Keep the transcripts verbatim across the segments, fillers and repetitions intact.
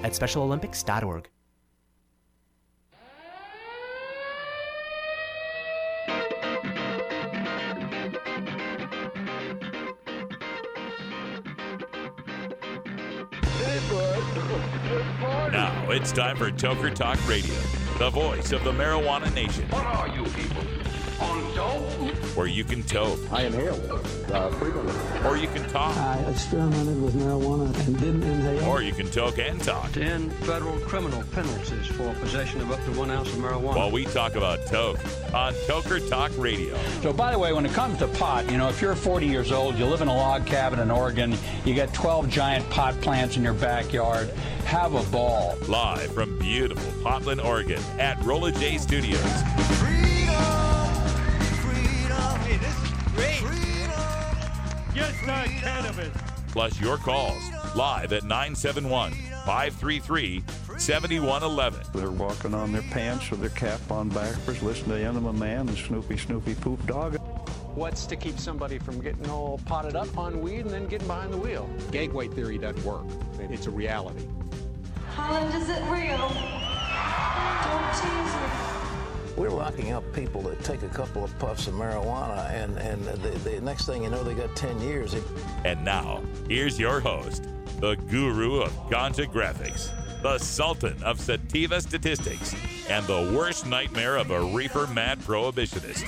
at special olympics dot org. Now it's time for Toker Talk Radio, the voice of the marijuana nation. What are you people? On dope? Where you can toke. I inhale uh, frequently. Or you can talk. I experimented with marijuana and didn't inhale. Or you can toke and talk. ten federal criminal penalties for possession of up to one ounce of marijuana. While we talk about toke on Toker Talk Radio. So, by the way, when it comes to pot, you know, if you're forty years old, you live in a log cabin in Oregon, you got twelve giant pot plants in your backyard, have a ball. Live from beautiful Portland, Oregon at Rolla J Studios. Just not cannabis. Plus your calls live at nine seven one, five three three, seven one one one. They're walking on their pants with their cap on backwards, listening to Enema Man and Snoopy Snoopy Poop Dog. What's to keep somebody from getting all potted up on weed and then getting behind the wheel? Gateway theory doesn't work. It's a reality. Holland, is it real? Don't tease me. We're locking up people that take a couple of puffs of marijuana, and, and the, the next thing you know, they got ten years. And now, here's your host, the guru of ganja graphics, the sultan of sativa statistics, and the worst nightmare of a reefer mad prohibitionist.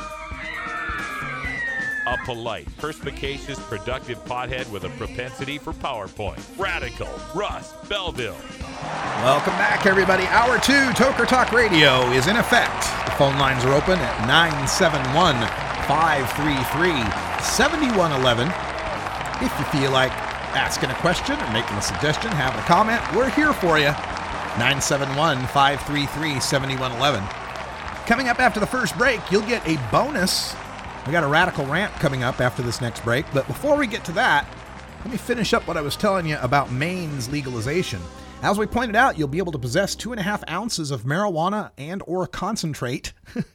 A polite, perspicacious, productive pothead with a propensity for PowerPoint. Radical Russ Belville. Welcome back, everybody. Hour two, Toker Talk Radio is in effect. The phone lines are open at nine seven one, five three three, seven one one one. If you feel like asking a question or making a suggestion, having a comment, we're here for you. nine seven one, five three three, seven one one one. Coming up after the first break, you'll get a bonus. We got a radical rant coming up after this next break, but before we get to that, let me finish up what I was telling you about Maine's legalization. As we pointed out, you'll be able to possess two and a half ounces of marijuana and or concentrate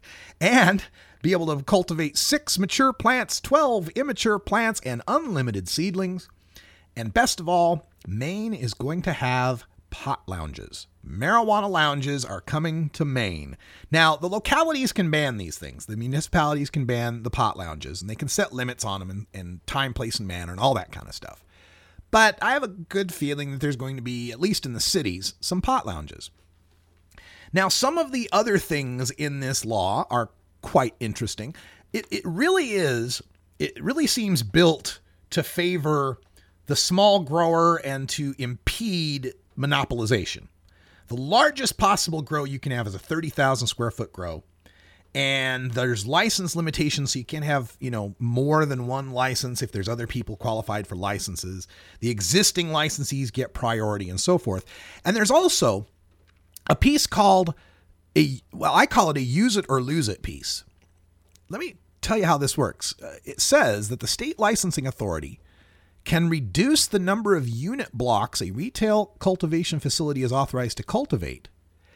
and be able to cultivate six mature plants, twelve immature plants, and unlimited seedlings. And best of all, Maine is going to have pot lounges. Marijuana lounges are coming to Maine. Now, the localities can ban these things. The municipalities can ban the pot lounges, and they can set limits on them and, and time, place, and manner, and all that kind of stuff. But I have a good feeling that there's going to be, at least in the cities, some pot lounges. Now, some of the other things in this law are quite interesting. It, it really is, it really seems built to favor the small grower and to impede monopolization. The largest possible grow you can have is a thirty thousand square foot grow. And there's license limitations, so you can't have, you know, more than one license if there's other people qualified for licenses. The existing licensees get priority and so forth. And there's also a piece called a, well, I call it a use it or lose it piece. Let me tell you how this works. Uh, it says that the state licensing authority can reduce the number of unit blocks a retail cultivation facility is authorized to cultivate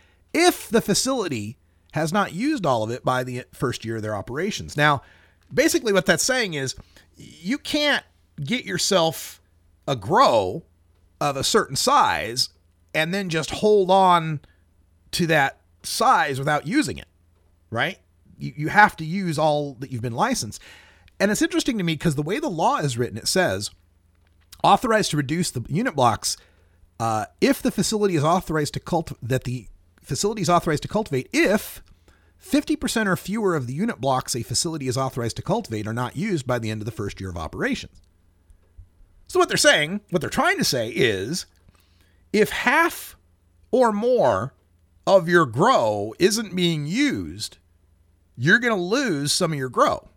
if the facility has not used all of it by the first year of their operations. Now, basically what that's saying is you can't get yourself a grow of a certain size and then just hold on to that size without using it, right? You, you have to use all that you've been licensed. And it's interesting to me because the way the law is written, it says authorized to reduce the unit blocks uh, if the facility is authorized to cult that the facility is authorized to cultivate if fifty percent or fewer of the unit blocks a facility is authorized to cultivate are not used by the end of the first year of operations. So what they're saying, what they're trying to say is if half or more of your grow isn't being used, you're going to lose some of your grow.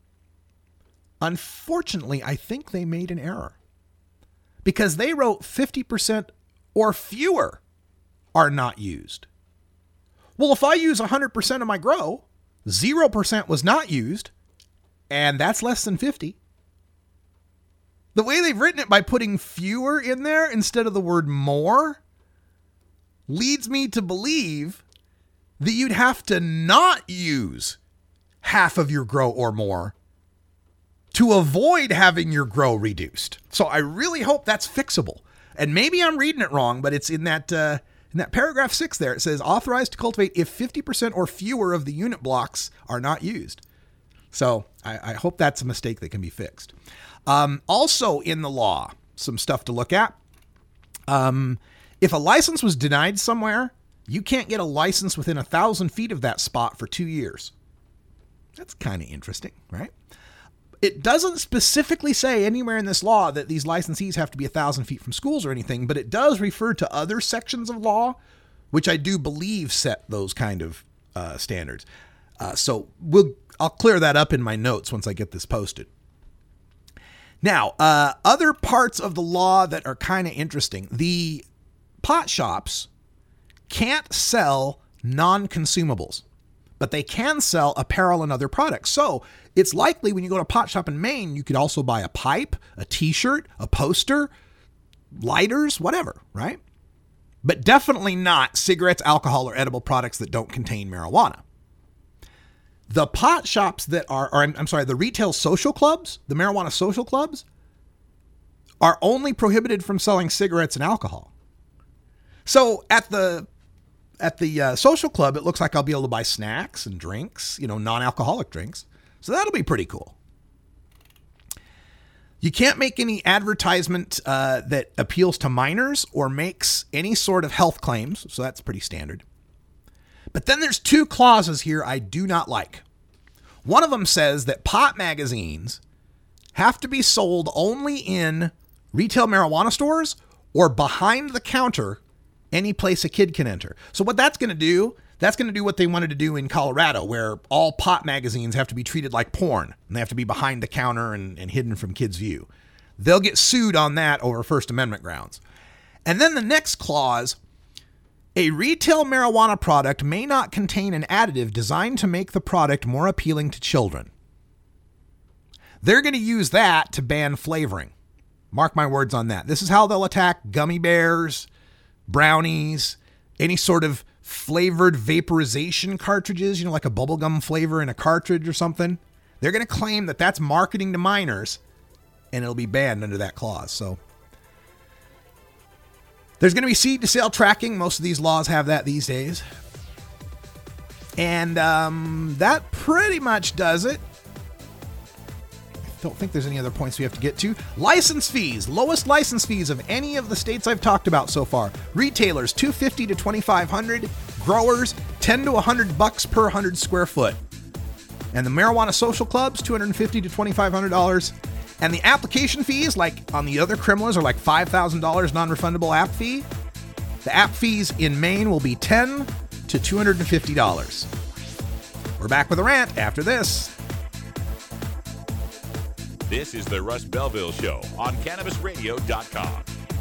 Unfortunately, I think they made an error because they wrote fifty percent or fewer are not used. Well, if I use one hundred percent of my grow, zero percent was not used, and that's less than fifty. The way they've written it by putting fewer in there instead of the word more leads me to believe that you'd have to not use half of your grow or more to avoid having your grow reduced. So I really hope that's fixable. And maybe I'm reading it wrong, but it's in that uh, in that paragraph six there. It says authorized to cultivate if fifty percent or fewer of the unit blocks are not used. So I, I hope that's a mistake that can be fixed. Um, also in the law, some stuff to look at. Um, if a license was denied somewhere, you can't get a license within a thousand feet of that spot for two years. That's kind of interesting, right? It doesn't specifically say anywhere in this law that these licensees have to be a thousand feet from schools or anything, but it does refer to other sections of law, which I do believe set those kind of uh, standards. Uh, so we'll I'll clear that up in my notes once I get this posted. Now, uh, other parts of the law that are kind of interesting. The pot shops can't sell non-consumables, but they can sell apparel and other products. So it's likely when you go to a pot shop in Maine, you could also buy a pipe, a t-shirt, a poster, lighters, whatever, right? But definitely not cigarettes, alcohol, or edible products that don't contain marijuana. The pot shops that are, or I'm, I'm sorry, the retail social clubs, the marijuana social clubs, are only prohibited from selling cigarettes and alcohol. So at the at the uh, social club, it looks like I'll be able to buy snacks and drinks, you know, non-alcoholic drinks. So that'll be pretty cool. You can't make any advertisement uh, that appeals to minors or makes any sort of health claims. So that's pretty standard. But then there's two clauses here I do not like. One of them says that pot magazines have to be sold only in retail marijuana stores or behind the counter, any place a kid can enter. So what that's going to do, that's going to do what they wanted to do in Colorado, where all pot magazines have to be treated like porn and they have to be behind the counter and, and hidden from kids' view. They'll get sued on that over First Amendment grounds. And then the next clause, a retail marijuana product may not contain an additive designed to make the product more appealing to children. They're going to use that to ban flavoring. Mark my words on that. This is how they'll attack gummy bears, brownies, any sort of flavored vaporization cartridges, you know, like a bubblegum flavor in a cartridge or something. They're going to claim that that's marketing to minors and it'll be banned under that clause. So there's going to be seed to sale tracking. Most of these laws have that these days. And um, that pretty much does it. I don't think there's any other points we have to get to. License fees. Lowest license fees of any of the states I've talked about so far. Retailers, two hundred fifty to twenty-five hundred. Growers, ten to one hundred bucks per one hundred square foot. And the marijuana social clubs, two hundred fifty to twenty-five hundred dollars. And the application fees, like on the other criminals, are like five thousand dollars non-refundable app fee. The app fees in Maine will be ten to two hundred fifty dollars. We're back with a rant after this. This is the Russ Belville Show on Cannabis Radio dot com.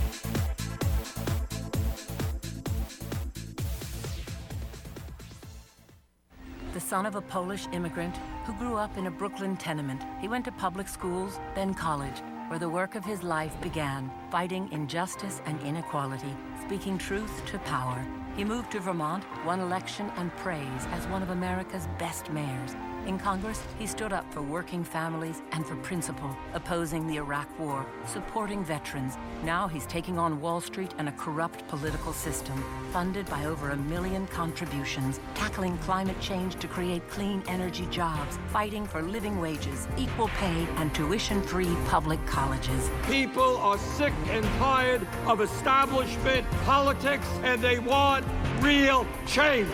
The son of a Polish immigrant who grew up in a Brooklyn tenement, he went to public schools, then college, where the work of his life began, fighting injustice and inequality, speaking truth to power. He moved to Vermont, won election and praise as one of America's best mayors. In Congress, he stood up for working families and for principle, opposing the Iraq War, supporting veterans. Now he's taking on Wall Street and a corrupt political system, funded by over a million contributions, tackling climate change to create clean energy jobs, fighting for living wages, equal pay, and tuition-free public colleges. People are sick and tired of establishment politics, and they want real change.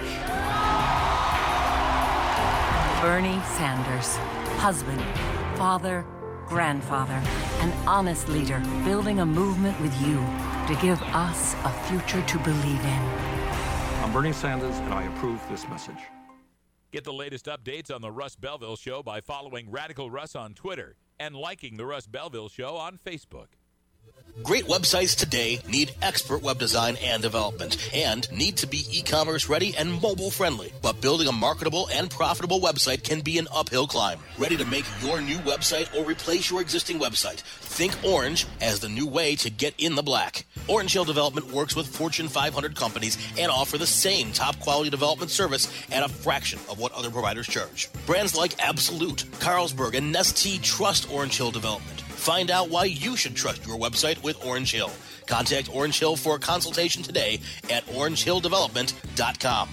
Bernie Sanders, husband, father, grandfather, an honest leader, building a movement with you to give us a future to believe in. I'm Bernie Sanders, and I approve this message. Get the latest updates on the Russ Belville Show by following Radical Russ on Twitter and liking the Russ Belville Show on Facebook. Great websites today need expert web design and development and need to be e-commerce ready and mobile friendly. But building a marketable and profitable website can be an uphill climb. Ready to make your new website or replace your existing website? Think Orange as the new way to get in the black. Orange Hill Development works with Fortune five hundred companies and offer the same top quality development service at a fraction of what other providers charge. Brands like Absolute, Carlsberg, and Nestea trust Orange Hill Development. Find out why you should trust your website with Orange Hill. Contact Orange Hill for a consultation today at orange hill development dot com.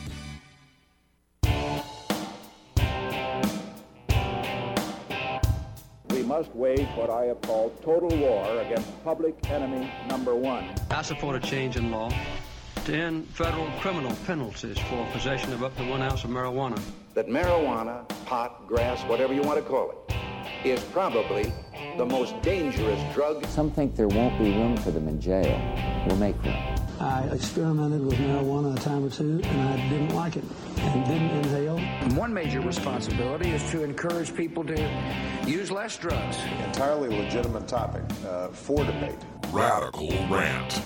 We must wage what I have called total war against public enemy number one. I support a change in law to end federal criminal penalties for possession of up to one ounce of marijuana. That marijuana, pot, grass, whatever you want to call it, is probably the most dangerous drug. Some think there won't be room for them in jail. We'll make room. I experimented with marijuana a time or two, and I didn't like it and didn't inhale. One major responsibility is to encourage people to use less drugs. Entirely legitimate topic uh, for debate. Radical Rant.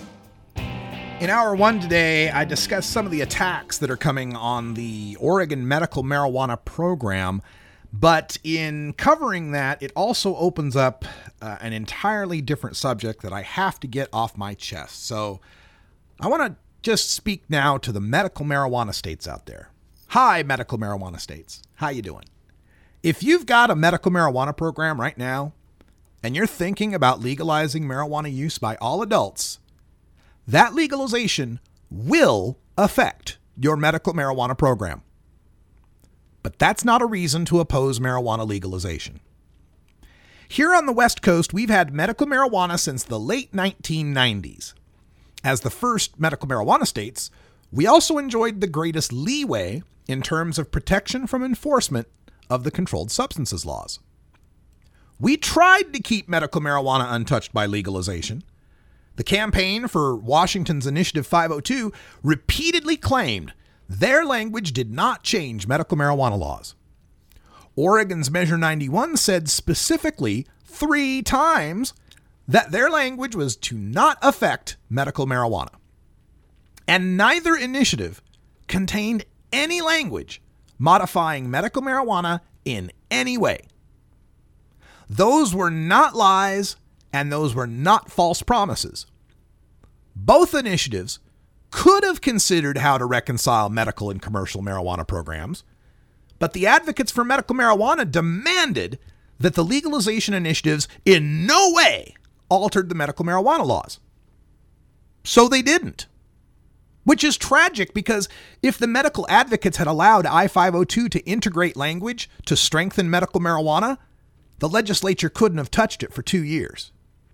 In hour one today, I discussed some of the attacks that are coming on the Oregon medical marijuana program. But in covering that, it also opens up uh, an entirely different subject that I have to get off my chest. So I want to just speak now to the medical marijuana states out there. Hi, medical marijuana states. How you doing? If you've got a medical marijuana program right now, and you're thinking about legalizing marijuana use by all adults, that legalization will affect your medical marijuana program. But that's not a reason to oppose marijuana legalization. Here on the West Coast, we've had medical marijuana since the late nineteen nineties. As the first medical marijuana states, we also enjoyed the greatest leeway in terms of protection from enforcement of the controlled substances laws. We tried to keep medical marijuana untouched by legalization. The campaign for Washington's Initiative five oh two repeatedly claimed their language did not change medical marijuana laws. Oregon's Measure ninety-one said specifically three times that their language was to not affect medical marijuana. And neither initiative contained any language modifying medical marijuana in any way. Those were not lies, and those were not false promises. Both initiatives could have considered how to reconcile medical and commercial marijuana programs, but the advocates for medical marijuana demanded that the legalization initiatives in no way altered the medical marijuana laws. So they didn't. Which is tragic, because if the medical advocates had allowed I five oh two to integrate language to strengthen medical marijuana, the legislature couldn't have touched it for two years.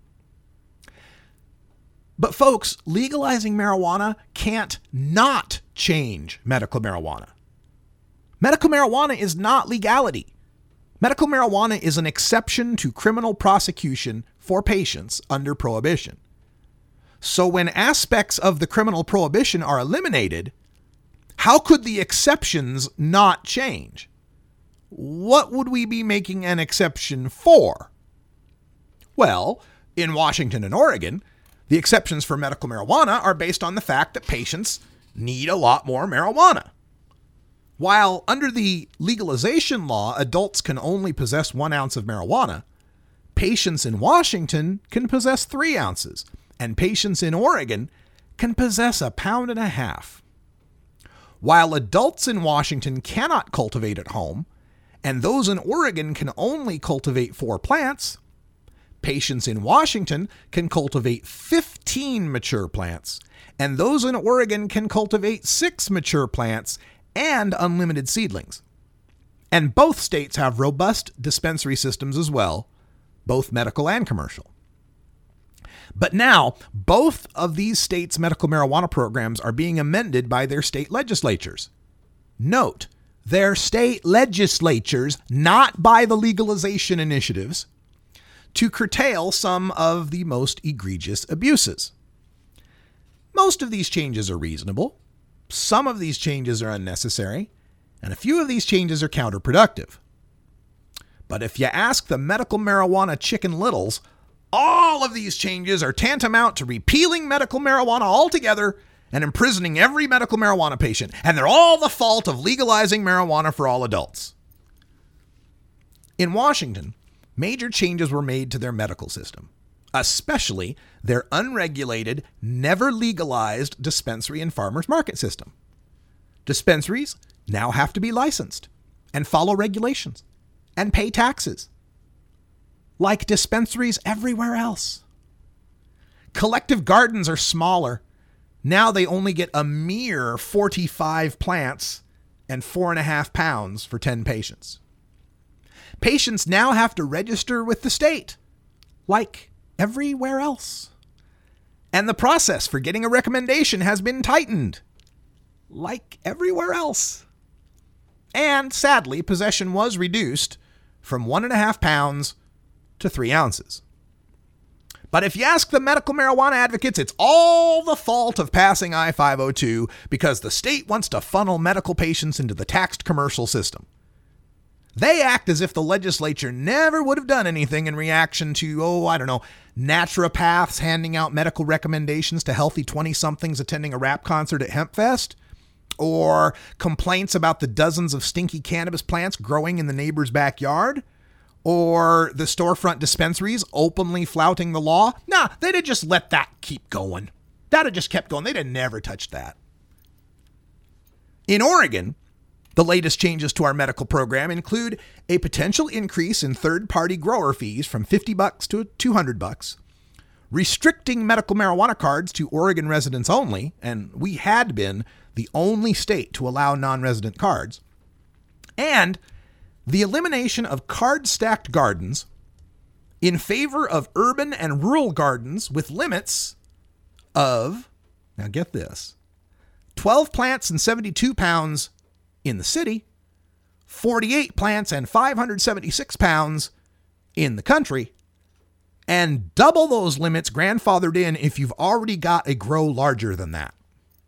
But folks, legalizing marijuana can't not change medical marijuana. Medical marijuana is not legality. Medical marijuana is an exception to criminal prosecution for patients under prohibition. So when aspects of the criminal prohibition are eliminated, how could the exceptions not change? What would we be making an exception for? Well, in Washington and Oregon, the exceptions for medical marijuana are based on the fact that patients need a lot more marijuana. While under the legalization law, adults can only possess one ounce of marijuana, patients in Washington can possess three ounces, and patients in Oregon can possess a pound and a half. While adults in Washington cannot cultivate at home, and those in Oregon can only cultivate four plants, patients in Washington can cultivate fifteen mature plants, and those in Oregon can cultivate six mature plants and unlimited seedlings. And both states have robust dispensary systems as well, both medical and commercial. But now, both of these states' medical marijuana programs are being amended by their state legislatures. Note, their state legislatures, not by the legalization initiatives, to curtail some of the most egregious abuses. Most of these changes are reasonable. Some of these changes are unnecessary, and a few of these changes are counterproductive. But if you ask the medical marijuana chicken littles, all of these changes are tantamount to repealing medical marijuana altogether and imprisoning every medical marijuana patient, and they're all the fault of legalizing marijuana for all adults. In Washington, major changes were made to their medical system, especially their unregulated, never legalized dispensary and farmers market system. Dispensaries now have to be licensed and follow regulations and pay taxes, like dispensaries everywhere else. Collective gardens are smaller. Now they only get a mere forty-five plants and four and a half pounds for ten patients. Patients now have to register with the state, like everywhere else. And the process for getting a recommendation has been tightened, like everywhere else. And sadly, possession was reduced from one and a half pounds to three ounces. But if you ask the medical marijuana advocates, it's all the fault of passing I five oh two because the state wants to funnel medical patients into the taxed commercial system. They act as if the legislature never would have done anything in reaction to, oh, I don't know, naturopaths handing out medical recommendations to healthy twenty-somethings attending a rap concert at HempFest, or complaints about the dozens of stinky cannabis plants growing in the neighbor's backyard, or the storefront dispensaries openly flouting the law. Nah, they'd have just let that keep going. That had just kept going. They'd have never touched that. In Oregon, the latest changes to our medical program include a potential increase in third-party grower fees from fifty bucks to two hundred bucks, restricting medical marijuana cards to Oregon residents only, and we had been the only state to allow non-resident cards, and the elimination of card-stacked gardens in favor of urban and rural gardens with limits of, now get this, twelve plants and seventy-two pounds in the city, forty-eight plants and five hundred seventy-six pounds in the country, and double those limits grandfathered in if you've already got a grow larger than that.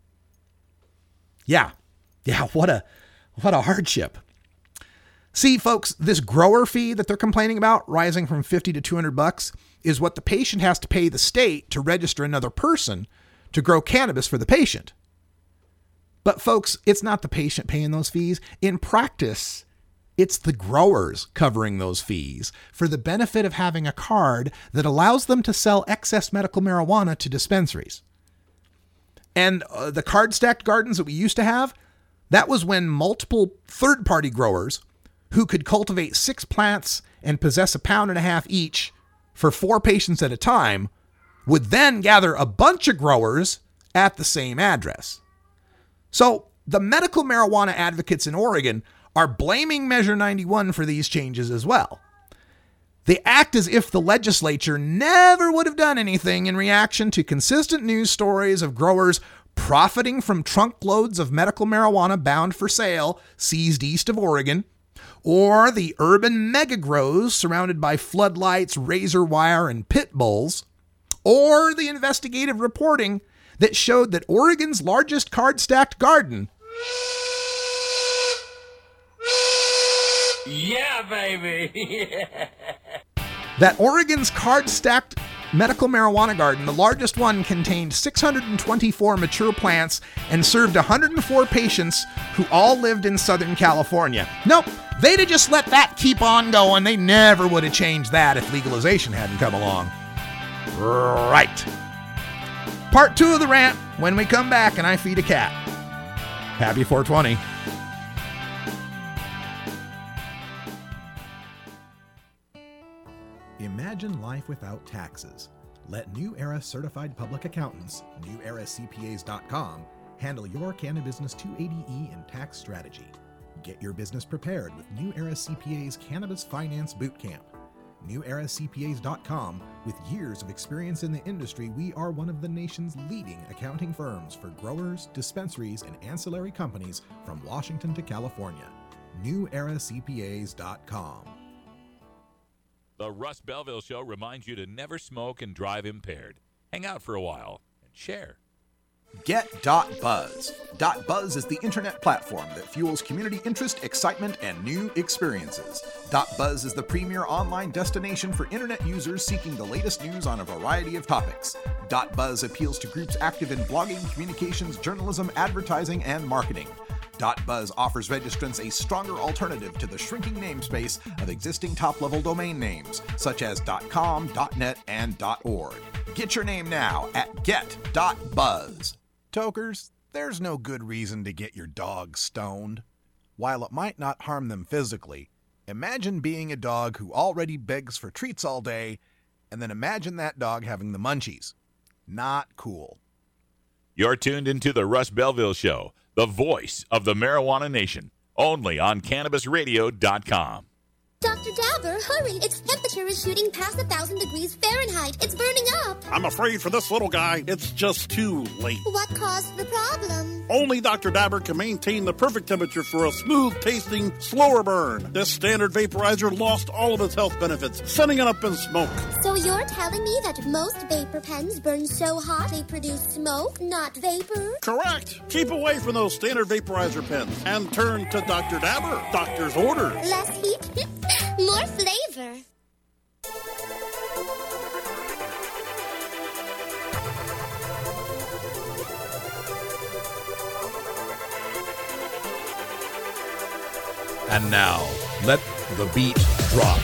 Yeah, yeah, what a what a hardship. See, folks, this grower fee that they're complaining about, rising from fifty to two hundred bucks, is what the patient has to pay the state to register another person to grow cannabis for the patient. But folks, it's not the patient paying those fees. In practice, it's the growers covering those fees for the benefit of having a card that allows them to sell excess medical marijuana to dispensaries. And uh, the card-stacked gardens that we used to have, that was when multiple third-party growers who could cultivate six plants and possess a pound and a half each for four patients at a time would then gather a bunch of growers at the same address. So the medical marijuana advocates in Oregon are blaming Measure ninety-one for these changes as well. They act as if the legislature never would have done anything in reaction to consistent news stories of growers profiting from trunkloads of medical marijuana bound for sale seized east of Oregon, or the urban mega grows surrounded by floodlights, razor wire, and pit bulls, or the investigative reporting that showed that Oregon's largest card-stacked garden, Yeah, baby. Yeah. that Oregon's card-stacked medical marijuana garden, the largest one, contained six hundred twenty-four mature plants and served one hundred four patients who all lived in Southern California. Nope, they'd have just let that keep on going. They never would have changed that if legalization hadn't come along. Right. Part two of the rant when we come back and I feed a cat. Happy four twenty. Imagine life without taxes. Let New Era Certified Public Accountants, new era c p as dot com, handle your Cannabusiness two eighty E and tax strategy. Get your business prepared with New Era C P A's Cannabis Finance Bootcamp. new era c p as dot com, with years of experience in the industry, we are one of the nation's leading accounting firms for growers, dispensaries, and ancillary companies from Washington to California. new era c p as dot com. The Russ Belville Show reminds you to never smoke and drive impaired. Hang out for a while and share. Get .buzz. .buzz is the internet platform that fuels community interest, excitement, and new experiences. .buzz is the premier online destination for internet users seeking the latest news on a variety of topics. .buzz appeals to groups active in blogging, communications, journalism, advertising, and marketing. .buzz offers registrants a stronger alternative to the shrinking namespace of existing top-level domain names, such as .com, .net, and .org. Get your name now at get dot buzz. Tokers, there's no good reason to get your dog stoned. While it might not harm them physically, imagine being a dog who already begs for treats all day, and then imagine that dog having the munchies. Not cool. You're tuned into the Russ Belville Show, the voice of the marijuana nation, only on Cannabis Radio dot com. Doctor Dabber, hurry! Its temperature is shooting past a thousand degrees Fahrenheit. It's burning up. I'm afraid for this little guy, it's just too late. What caused the problem? Only Doctor Dabber can maintain the perfect temperature for a smooth-tasting, slower burn. This standard vaporizer lost all of its health benefits, sending it up in smoke. So you're telling me that most vapor pens burn so hot they produce smoke, not vapor? Correct. Keep away from those standard vaporizer pens and turn to Doctor Dabber. Doctor's orders. Less heat, more flavor. And now, let the beat drop.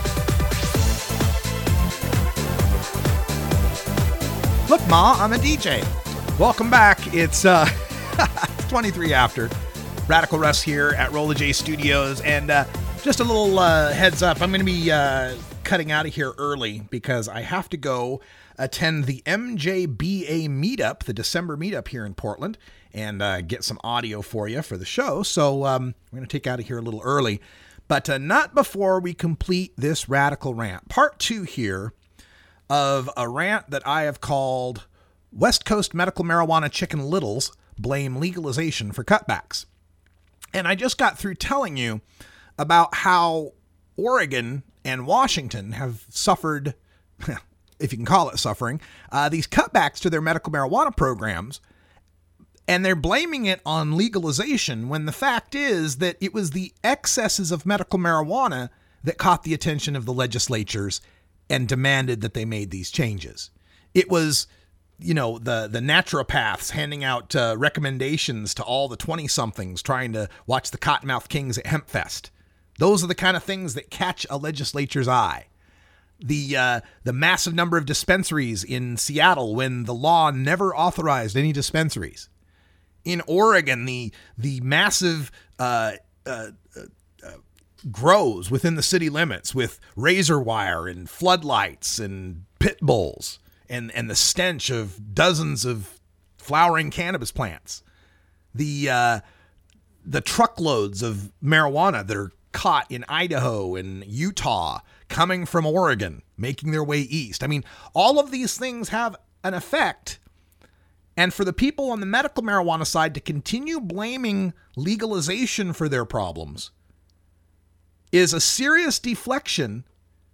Look, Ma, I'm a D J. Welcome back. It's uh, twenty-three after. Radical Russ here at Rolla J Studios. And uh, just a little uh, heads up, I'm going to be uh, cutting out of here early because I have to go attend the M J B A meetup, the December meetup here in Portland, and uh, get some audio for you for the show. So um, we're going to take out of here a little early, but uh, not before we complete this radical rant. Part two here of a rant that I have called West Coast Medical Marijuana Chicken Littles Blame Legalization for Cutbacks. And I just got through telling you about how Oregon and Washington have suffered, if you can call it suffering, uh, these cutbacks to their medical marijuana programs. And they're blaming it on legalization when the fact is that it was the excesses of medical marijuana that caught the attention of the legislatures and demanded that they made these changes. It was, you know, the, the naturopaths handing out uh, recommendations to all the twenty-somethings trying to watch the Cottonmouth Kings at Hempfest. Those are the kind of things that catch a legislature's eye. The uh, the massive number of dispensaries in Seattle when the law never authorized any dispensaries. In Oregon, the the massive uh, uh, uh, grows within the city limits with razor wire and floodlights and pit bulls and, and the stench of dozens of flowering cannabis plants. The uh, the truckloads of marijuana that are caught in Idaho and Utah coming from Oregon, making their way east. I mean, all of these things have an effect. And for the people on the medical marijuana side to continue blaming legalization for their problems is a serious deflection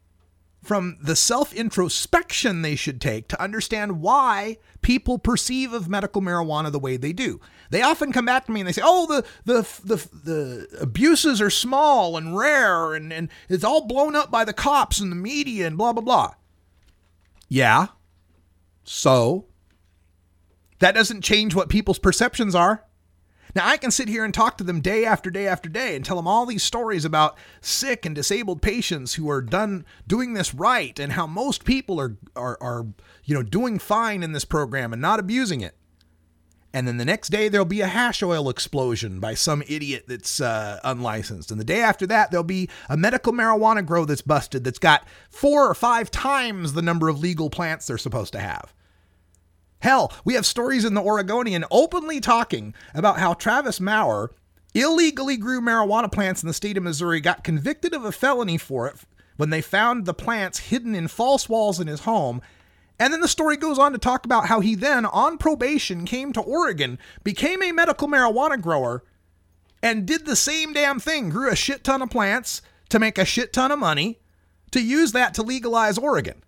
from the self-introspection they should take to understand why people perceive of medical marijuana the way they do. They often come back to me and they say, oh, the the the, the abuses are small and rare and, and it's all blown up by the cops and the media and blah, blah, blah. Yeah. So that doesn't change what people's perceptions are. Now, I can sit here and talk to them day after day after day and tell them all these stories about sick and disabled patients who are done doing this right and how most people are, are, are, you know, doing fine in this program and not abusing it. And then the next day there'll be a hash oil explosion by some idiot that's uh, unlicensed. And the day after that, there'll be a medical marijuana grow that's busted that's got four or five times the number of legal plants they're supposed to have. Hell, we have stories in the Oregonian openly talking about how Travis Maurer illegally grew marijuana plants in the state of Missouri, got convicted of a felony for it when they found the plants hidden in false walls in his home. And then the story goes on to talk about how he then, on probation, came to Oregon, became a medical marijuana grower, and did the same damn thing, grew a shit ton of plants to make a shit ton of money, to use that to legalize Oregon.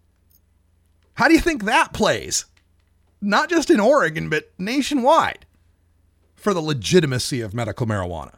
How do you think that plays? Not just in Oregon, but nationwide, for the legitimacy of medical marijuana.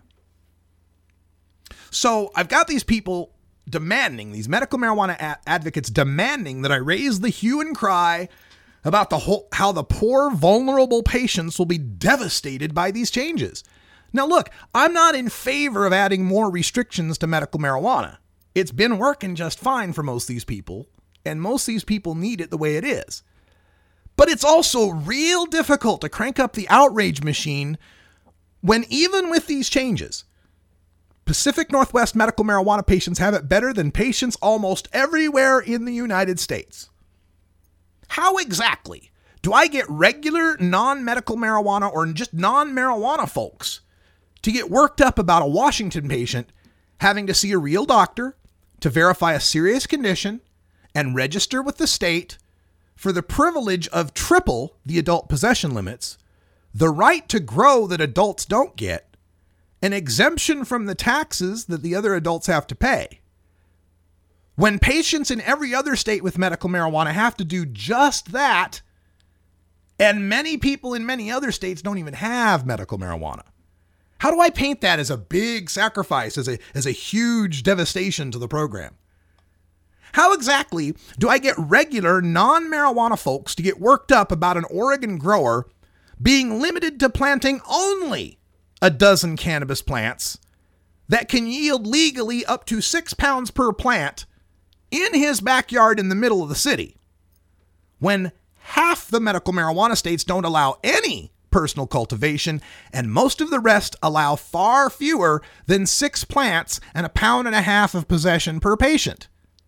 So I've got these people demanding, these medical marijuana a- advocates demanding that I raise the hue and cry about the whole, how the poor, vulnerable patients will be devastated by these changes. Now, look, I'm not in favor of adding more restrictions to medical marijuana. It's been working just fine for most of these people, and most of these people need it the way it is. But it's also real difficult to crank up the outrage machine when even with these changes, Pacific Northwest medical marijuana patients have it better than patients almost everywhere in the United States. How exactly Do I get regular non-medical marijuana or just non-marijuana folks to get worked up about a Washington patient having to see a real doctor to verify a serious condition and register with the state for the privilege of triple the adult possession limits, the right to grow that adults don't get, an exemption from the taxes that the other adults have to pay, when patients in every other state with medical marijuana have to do just that, and many people in many other states don't even have medical marijuana? How do I paint that as a big sacrifice, as a, as a huge devastation to the program? How exactly do I get regular non-marijuana folks to get worked up about an Oregon grower being limited to planting only a dozen cannabis plants that can yield legally up to six pounds per plant in his backyard in the middle of the city, when half the medical marijuana states don't allow any personal cultivation, and most of the rest allow far fewer than six plants and a pound and a half of possession per patient?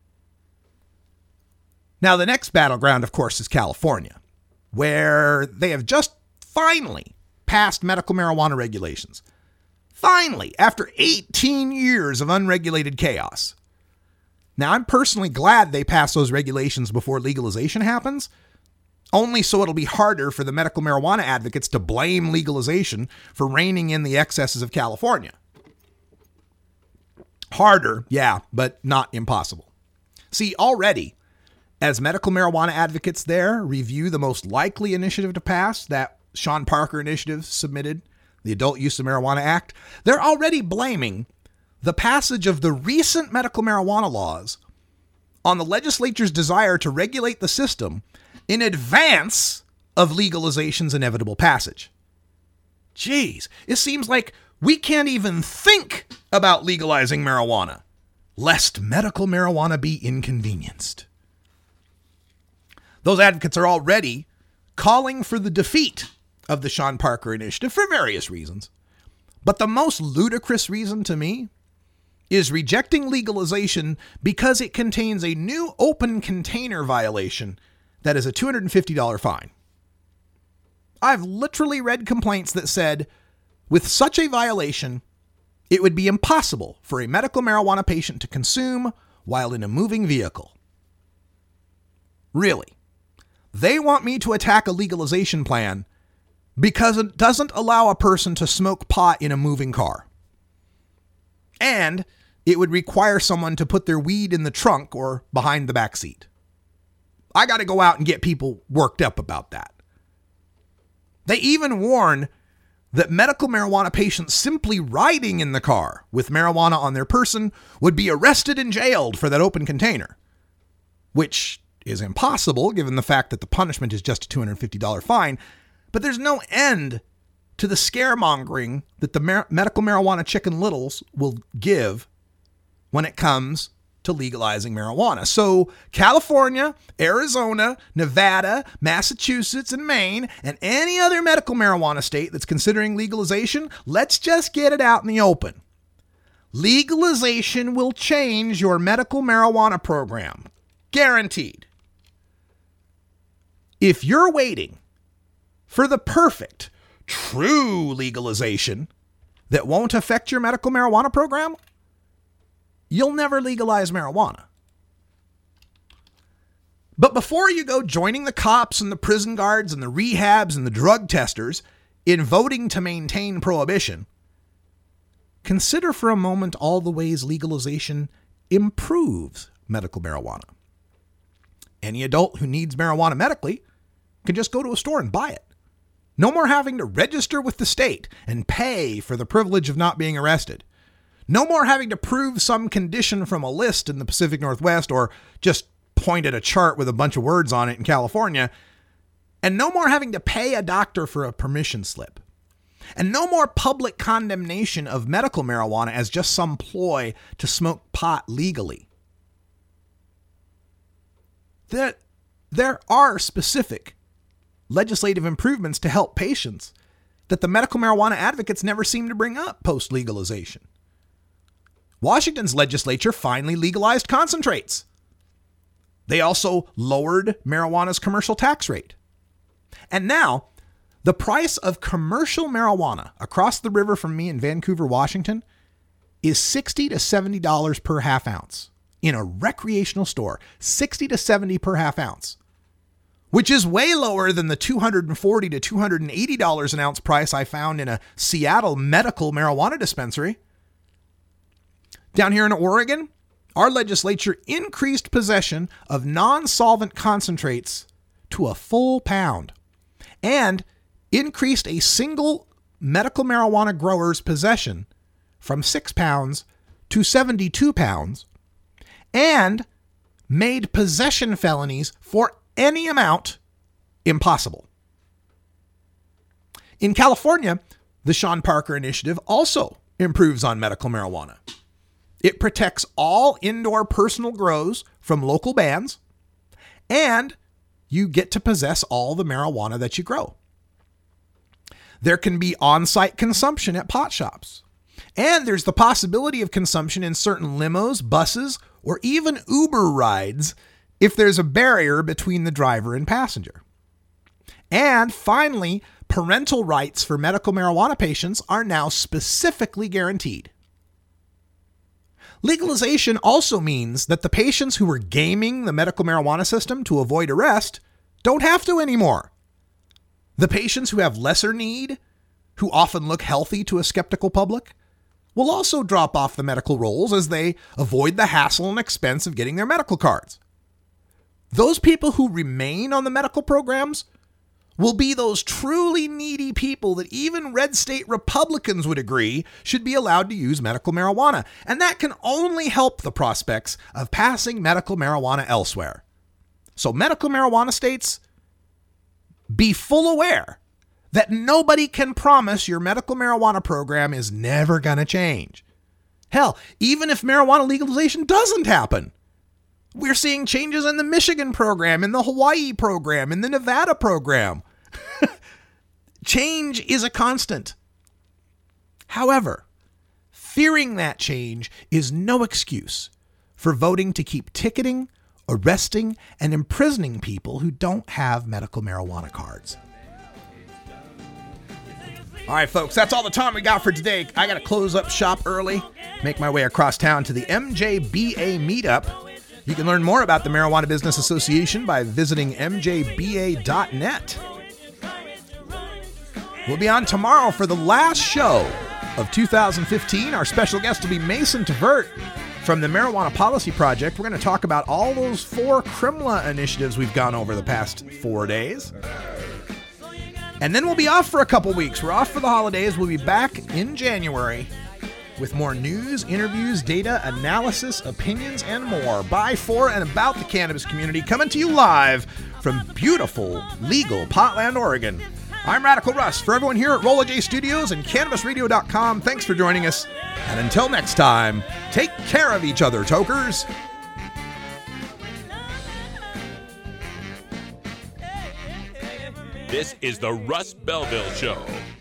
Now, the next battleground, of course, is California, where they have just finally passed medical marijuana regulations. Finally, after eighteen years of unregulated chaos. Now, I'm personally glad they passed those regulations before legalization happens, only so it'll be harder for the medical marijuana advocates to blame legalization for reining in the excesses of California. Harder, yeah, but not impossible. See, already, as medical marijuana advocates there review the most likely initiative to pass, that Sean Parker initiative submitted, the Adult Use of Marijuana Act, they're already blaming the passage of the recent medical marijuana laws on the legislature's desire to regulate the system in advance of legalization's inevitable passage. Jeez, it seems like we can't even think about legalizing marijuana, lest medical marijuana be inconvenienced. Those advocates are already calling for the defeat of the Sean Parker initiative for various reasons. But the most ludicrous reason to me is rejecting legalization because it contains a new open container violation that is a two hundred fifty dollars fine. I've literally read complaints that said, with such a violation, it would be impossible for a medical marijuana patient to consume while in a moving vehicle. Really? They want me to attack a legalization plan because it doesn't allow a person to smoke pot in a moving car. And it would require someone to put their weed in the trunk or behind the back seat. I got to go out and get people worked up about that. They even warn that medical marijuana patients simply riding in the car with marijuana on their person would be arrested and jailed for that open container, which is impossible given the fact that the punishment is just a two hundred fifty dollars fine. But there's no end to the scaremongering that the mar- medical marijuana chicken littles will give when it comes to legalizing marijuana. So California, Arizona, Nevada, Massachusetts, and Maine, and any other medical marijuana state that's considering legalization, let's just get it out in the open. Legalization will change your medical marijuana program. Guaranteed. If you're waiting for the perfect, true legalization that won't affect your medical marijuana program, you'll never legalize marijuana. But before you go joining the cops and the prison guards and the rehabs and the drug testers in voting to maintain prohibition, consider for a moment all the ways legalization improves medical marijuana. Any adult who needs marijuana medically can just go to a store and buy it. No more having to register with the state and pay for the privilege of not being arrested. No more having to prove some condition from a list in the Pacific Northwest or just point at a chart with a bunch of words on it in California. And no more having to pay a doctor for a permission slip. And no more public condemnation of medical marijuana as just some ploy to smoke pot legally. There, there are specific legislative improvements to help patients that the medical marijuana advocates never seem to bring up post-legalization. Washington's legislature finally legalized concentrates. They also lowered marijuana's commercial tax rate. And now, the price of commercial marijuana across the river from me in Vancouver, Washington, is sixty to seventy dollars per half ounce. In a recreational store, sixty to seventy per half ounce, which is way lower than the two hundred forty to two hundred eighty dollars an ounce price I found in a Seattle medical marijuana dispensary. Down here in Oregon, our legislature increased possession of non-solvent concentrates to a full pound and increased a single medical marijuana grower's possession from six pounds to seventy-two pounds, and made possession felonies for any amount impossible. In California, the Sean Parker Initiative also improves on medical marijuana. It protects all indoor personal grows from local bans, and you get to possess all the marijuana that you grow. There can be on-site consumption at pot shops, and there's the possibility of consumption in certain limos, buses, or even Uber rides if there's a barrier between the driver and passenger. And finally, parental rights for medical marijuana patients are now specifically guaranteed. Legalization also means that the patients who were gaming the medical marijuana system to avoid arrest don't have to anymore. The patients who have lesser need, who often look healthy to a skeptical public, will also drop off the medical rolls as they avoid the hassle and expense of getting their medical cards. Those people who remain on the medical programs will be those truly needy people that even red state Republicans would agree should be allowed to use medical marijuana. And that can only help the prospects of passing medical marijuana elsewhere. So medical marijuana states, be full aware that nobody can promise your medical marijuana program is never going to change. Hell, even if marijuana legalization doesn't happen, we're seeing changes in the Michigan program, in the Hawaii program, in the Nevada program. Change is a constant. However, fearing that change is no excuse for voting to keep ticketing, arresting, and imprisoning people who don't have medical marijuana cards. All right, folks, that's all the time we got for today. I got to close up shop early, make my way across town to the M J B A meetup. You can learn more about the Marijuana Business Association by visiting m j b a dot net. We'll be on tomorrow for the last show of two thousand fifteen. Our special guest will be Mason Tvert from the Marijuana Policy Project. We're going to talk about all those four C R I M L A initiatives we've gone over the past four days. And then we'll be off for a couple weeks. We're off for the holidays. We'll be back in January with more news, interviews, data, analysis, opinions, and more by, for, and about the cannabis community, coming to you live from beautiful, legal Portland, Oregon. I'm Radical Russ. For everyone here at Rolla J Studios and Cannabis Radio dot com, thanks for joining us. And until next time, take care of each other, tokers. This is the Russ Belville Show.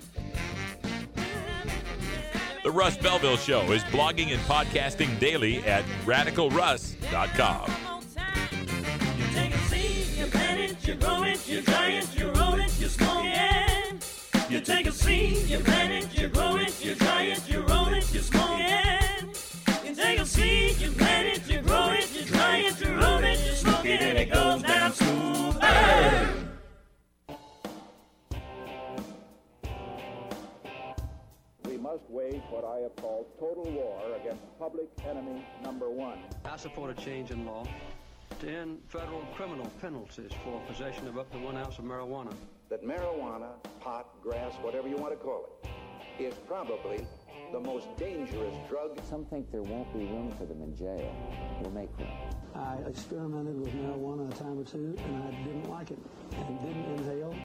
The Russ Belville Show is blogging and podcasting daily at radical russ dot com. You take a seed, you plant it, you grow it, you dry it, you roll it, you smoke it. You take a seed, you plant it, you grow it, you dry it, you roll it, you smoke it. You take a seed, you plant it, you grow it, you dry it, you roll it, you smoke it, and it goes down smooth. Hey! We must wage what I have called total war against public enemy number one. I support a change in law to end federal criminal penalties for possession of up to one ounce of marijuana. That marijuana, pot, grass, whatever you want to call it, is probably the most dangerous drug. Some think there won't be room for them in jail. We'll make room. I experimented with marijuana a time or two, and I didn't like it, and didn't inhale.